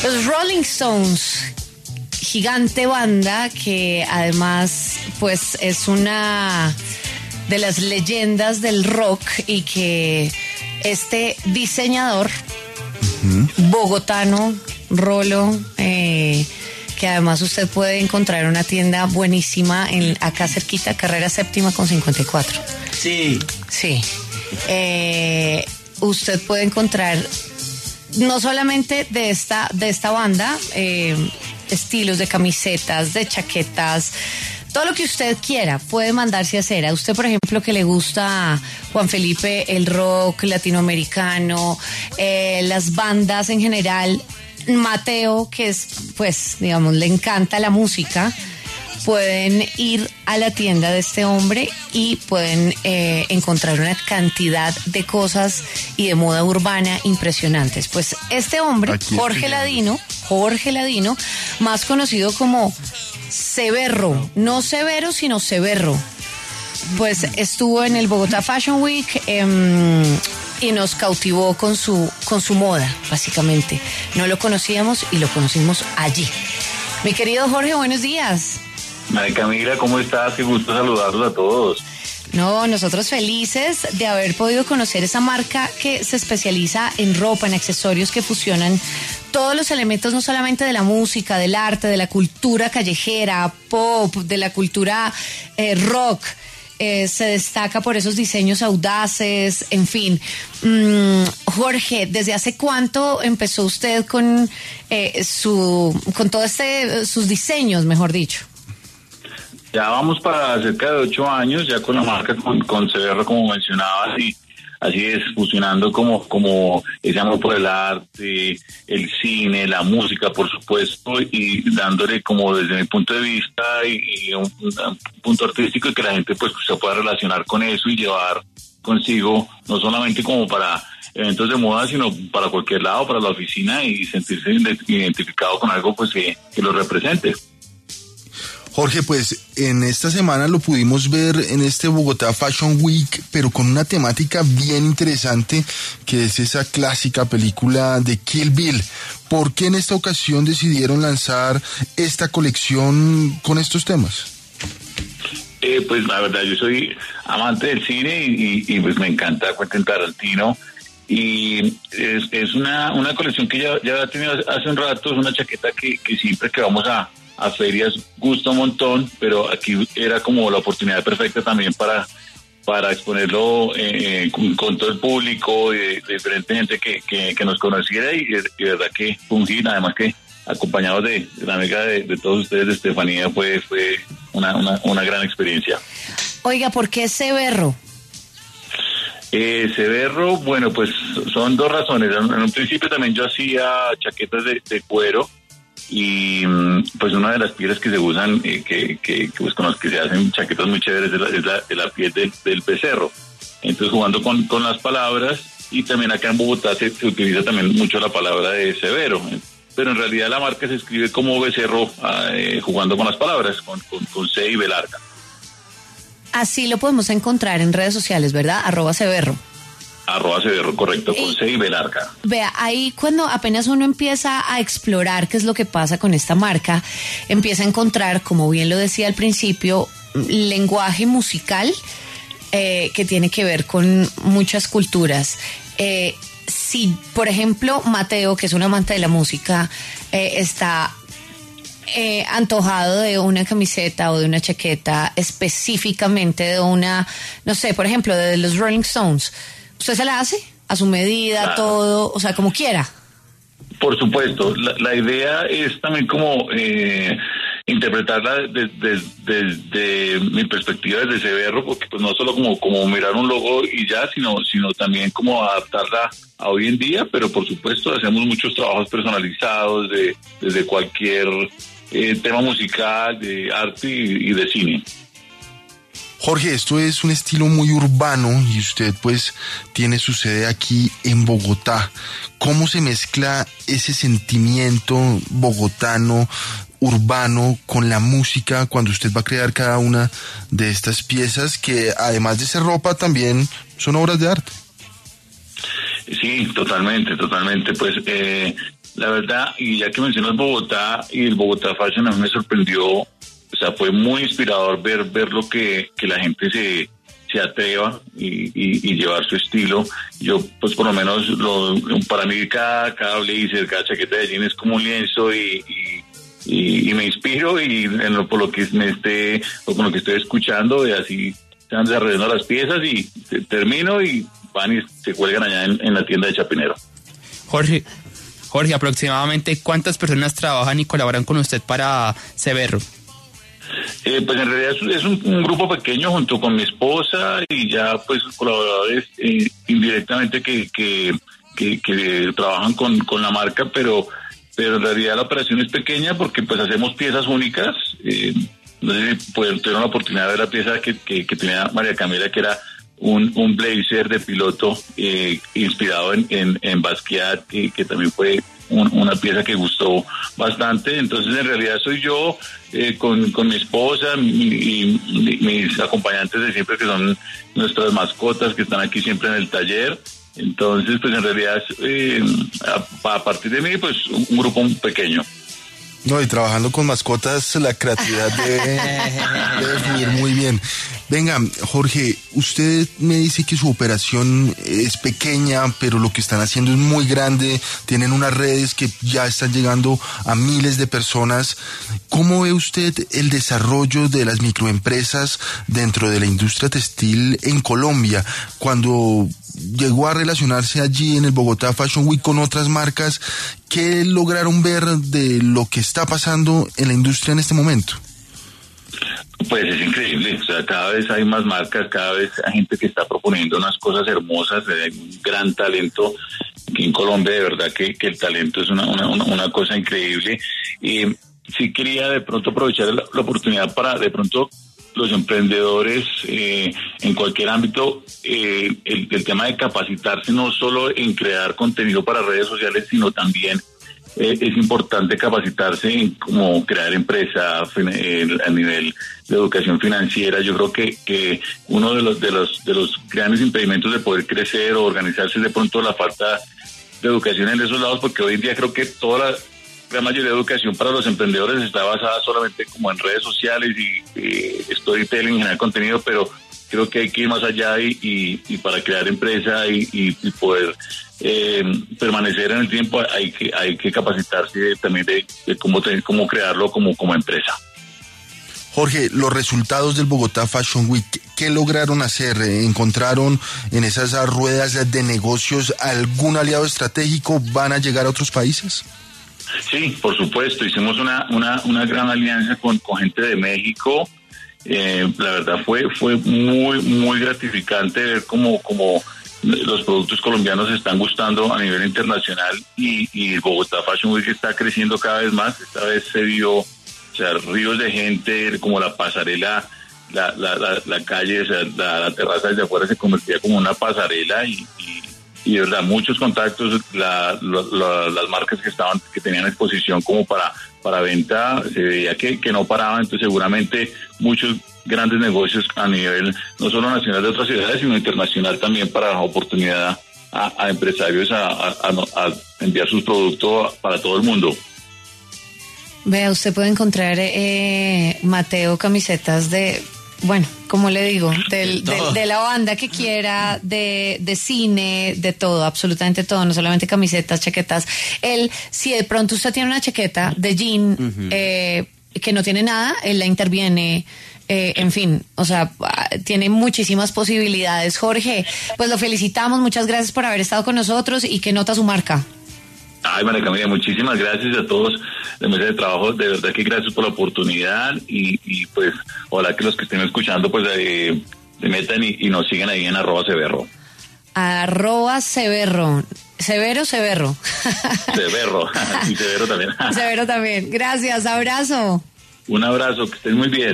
Los Rolling Stones, gigante banda que además pues es una de las leyendas del rock y que este diseñador bogotano, Rolo, que además usted puede encontrar una tienda buenísima acá cerquita, Carrera Séptima con 54. Sí. Sí. Usted puede encontrar no solamente de esta banda, estilos de camisetas, de chaquetas, todo lo que usted quiera puede mandarse a hacer. A usted, por ejemplo, que le gusta, Juan Felipe, el rock latinoamericano, las bandas en general, Mateo, que es, pues, digamos, le encanta la música, pueden ir a la tienda de este hombre y pueden encontrar una cantidad de cosas y de moda urbana impresionantes. Pues este hombre, Jorge Ladino, más conocido como Severro, no Severo, sino Severro, pues estuvo en el Bogotá Fashion Week y nos cautivó con su moda, básicamente. No lo conocíamos y lo conocimos allí. Mi querido Jorge, buenos días. María Camila, ¿cómo estás? Qué gusto saludarlos a todos. No, nosotros felices de haber podido conocer esa marca que se especializa en ropa, en accesorios que fusionan todos los elementos, no solamente de la música, del arte, de la cultura callejera, pop, de la cultura rock. Se destaca por esos diseños audaces, en fin. Jorge, ¿desde hace cuánto empezó usted con todos sus diseños, mejor dicho? Ya vamos para cerca de 8 años, ya con la marca, con Severro, como mencionabas, y así es, fusionando como ese amor por el arte, el cine, la música, por supuesto, y dándole como desde mi punto de vista y un punto artístico, y que la gente pues se pueda relacionar con eso y llevar consigo, no solamente como para eventos de moda, sino para cualquier lado, para la oficina, y sentirse identificado con algo pues que lo represente. Jorge, pues en esta semana lo pudimos ver en este Bogotá Fashion Week, pero con una temática bien interesante, que es esa clásica película de Kill Bill. ¿Por qué en esta ocasión decidieron lanzar esta colección con estos temas? Pues la verdad, yo soy amante del cine y pues me encanta Quentin Tarantino. Y es una colección que ya ha tenido hace un rato. Es una chaqueta que siempre que vamos a ferias gusta un montón, pero aquí era como la oportunidad perfecta también para exponerlo con todo el público, de diferente gente que nos conociera, y de verdad que fue un hit, además que acompañado de la amiga de todos ustedes, de Estefanía, fue una gran experiencia. Oiga, ¿por qué Severro? Severro, bueno, pues son dos razones. En un principio también yo hacía chaquetas de cuero, y pues una de las pieles que se usan, pues con las que se hacen chaquetas muy chéveres, es la piel del becerro. Entonces, jugando con las palabras, y también acá en Bogotá se utiliza también mucho la palabra de Severo, pero en realidad la marca se escribe como becerro, jugando con las palabras, con C y B larga. Así lo podemos encontrar en redes sociales, ¿verdad? @Severro. @Severro, correcto, con C y B larga. Vea, ahí cuando apenas uno empieza a explorar qué es lo que pasa con esta marca, empieza a encontrar, como bien lo decía al principio, lenguaje musical que tiene que ver con muchas culturas. Si, por ejemplo, Mateo, que es un amante de la música, está antojado de una camiseta o de una chaqueta específicamente de una, no sé, por ejemplo, de los Rolling Stones, ¿usted se la hace a su medida, claro, todo, o sea, como quiera? Por supuesto, la idea es también como interpretarla desde mi perspectiva, desde Severro, porque pues no solo como mirar un logo y ya, sino también como adaptarla a hoy en día, pero por supuesto hacemos muchos trabajos personalizados desde cualquier tema musical, de arte y de cine. Jorge, esto es un estilo muy urbano y usted pues tiene su sede aquí en Bogotá. ¿Cómo se mezcla ese sentimiento bogotano, urbano, con la música cuando usted va a crear cada una de estas piezas que, además de ser ropa, también son obras de arte? Sí, totalmente. Pues la verdad, y ya que mencionas Bogotá y el Bogotá Fashion, a mí me sorprendió, o sea, fue muy inspirador ver lo que la gente se atreva y llevar su estilo. Yo, pues por lo menos, para mí cada blazer, cada chaqueta de jeans es como un lienzo y me inspiro y por lo que con lo que estoy escuchando, y así se van desarrollando las piezas y termino y van y se cuelgan allá en la tienda de Chapinero. Jorge, aproximadamente ¿cuántas personas trabajan y colaboran con usted para Severro? Pues en realidad es un grupo pequeño junto con mi esposa y ya pues colaboradores indirectamente que trabajan con la marca, pero en realidad la operación es pequeña porque pues hacemos piezas únicas. No sé si tuvieron la oportunidad de ver la pieza que tenía María Camila, que era un blazer de piloto inspirado en Basquiat, que también fue una pieza que gustó bastante. Entonces en realidad soy yo con mi esposa y mis acompañantes de siempre, que son nuestras mascotas que están aquí siempre en el taller. Entonces pues en realidad a partir de mí pues un grupo pequeño. No, y trabajando con mascotas, la creatividad debe fluir muy bien. Venga, Jorge, usted me dice que su operación es pequeña, pero lo que están haciendo es muy grande. Tienen unas redes que ya están llegando a miles de personas. ¿Cómo ve usted el desarrollo de las microempresas dentro de la industria textil en Colombia? Cuando llegó a relacionarse allí en el Bogotá Fashion Week con otras marcas, ¿qué lograron ver de lo que está pasando en la industria en este momento? Pues es increíble, o sea, cada vez hay más marcas, cada vez hay gente que está proponiendo unas cosas hermosas, hay un gran talento aquí en Colombia, de verdad que el talento es una cosa increíble. Y sí quería de pronto aprovechar la oportunidad para de pronto los emprendedores en cualquier ámbito, el tema de capacitarse no solo en crear contenido para redes sociales, sino también es importante capacitarse en cómo crear empresa a nivel de educación financiera. Yo creo que uno de los grandes impedimentos de poder crecer o organizarse es de pronto la falta de educación en esos lados, porque hoy en día creo que toda la mayoría de educación para los emprendedores está basada solamente como en redes sociales y storytelling, generar contenido, pero creo que hay que ir más allá y para crear empresa y poder permanecer en el tiempo hay que capacitarse también de cómo crearlo como empresa. Jorge, los resultados del Bogotá Fashion Week, ¿qué lograron hacer? ¿Encontraron en esas ruedas de negocios algún aliado estratégico? ¿Van a llegar a otros países? Sí, por supuesto, hicimos una gran alianza con gente de México. La verdad fue muy, muy gratificante ver cómo los productos colombianos están gustando a nivel internacional y el Bogotá Fashion Week está creciendo cada vez más. Esta vez se vio, o sea, ríos de gente, como la pasarela, la calle, o sea, la terraza desde afuera se convertía como una pasarela y de verdad muchos contactos, las marcas que tenían exposición como para venta, se veía que no paraban. Entonces seguramente muchos grandes negocios a nivel no solo nacional de otras ciudades, sino internacional también, para dar oportunidad a empresarios a enviar sus productos para todo el mundo. Vea, usted puede encontrar, Mateo, camisetas de, bueno, como le digo, de la banda que quiera, de cine, de todo, absolutamente todo, no solamente camisetas, chaquetas. Si de pronto usted tiene una chaqueta de jean que no tiene nada, él la interviene. En fin, o sea, tiene muchísimas posibilidades. Jorge, pues lo felicitamos, muchas gracias por haber estado con nosotros y que nota su marca. Ay, María Camila, muchísimas gracias a todos de mesa de trabajo, de verdad que gracias por la oportunidad y pues ojalá que los que estén escuchando pues se metan y nos sigan ahí en @Severro. @Severro. Severro. Severro, y Severro también. Severro también. Gracias, abrazo. Un abrazo, que estén muy bien.